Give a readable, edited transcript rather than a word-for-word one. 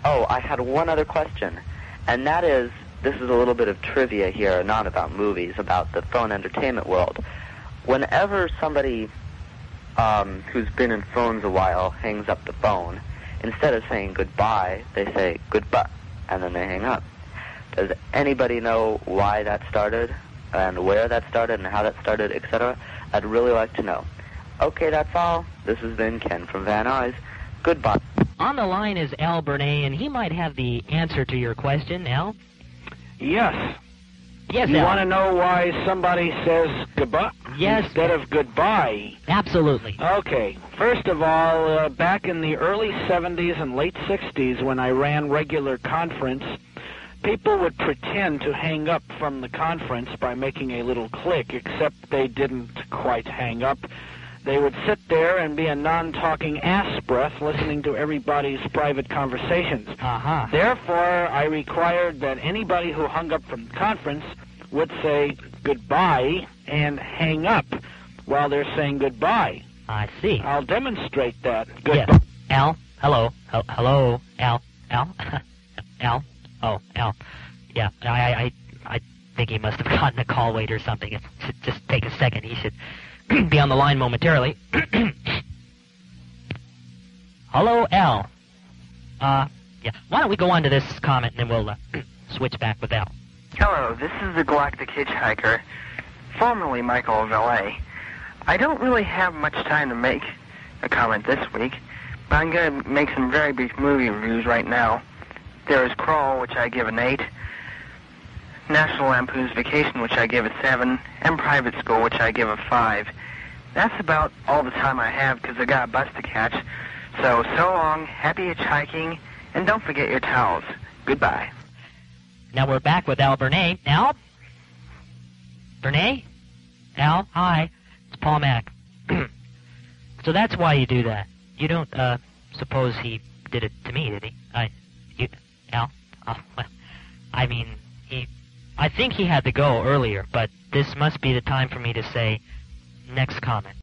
Oh, I had one other question, and that is, this is a little bit of trivia here, not about movies, about the phone entertainment world. Whenever somebody who's been in phones a while hangs up the phone, instead of saying goodbye, they say goodbye, and then they hang up. Does anybody know why that started, and where that started, and how that started, etc.? I'd really like to know. Okay, that's all. This has been Ken from Van Nuys. Goodbye. On the line is Al Bernay, and he might have the answer to your question. Al? Yes. Yes, You Al. want to know why somebody says goodbye instead of goodbye? Absolutely. Okay. First of all, back in the early 70s and late 60s when I ran regular conference, people would pretend to hang up from the conference by making a little click, except they didn't quite hang up. They would sit there and be a non-talking ass breath listening to everybody's private conversations. Uh-huh. Therefore, I required that anybody who hung up from the conference would say goodbye and hang up while they're saying goodbye. I see. I'll demonstrate that. Goodbye. Yes. Al? Hello? Hello? Al? Al? Al? Oh, Al. Yeah, I think he must have gotten a call wait or something. It should just take a second. He should be on the line momentarily. Hello, Al. Yeah. Why don't we go on to this comment and then we'll switch back with Al. Hello, this is the Galactic Hitchhiker, formerly Michael of L.A. I don't really have much time to make a comment this week, but I'm going to make some very brief movie reviews right now. There is Crawl, which I give an 8, National Lampoon's Vacation, which I give a 7, and Private School, which I give a 5. That's about all the time I have because I got a bus to catch. So long, happy hitchhiking, and don't forget your towels. Goodbye. Now we're back with Al Bernay. Al? Bernay? Al? Hi. It's Paul Mack. So that's why you do that. You don't, suppose he did it to me, did he? Al? Oh, well, I mean, I think he had to go earlier, but this must be the time for me to say, next comment.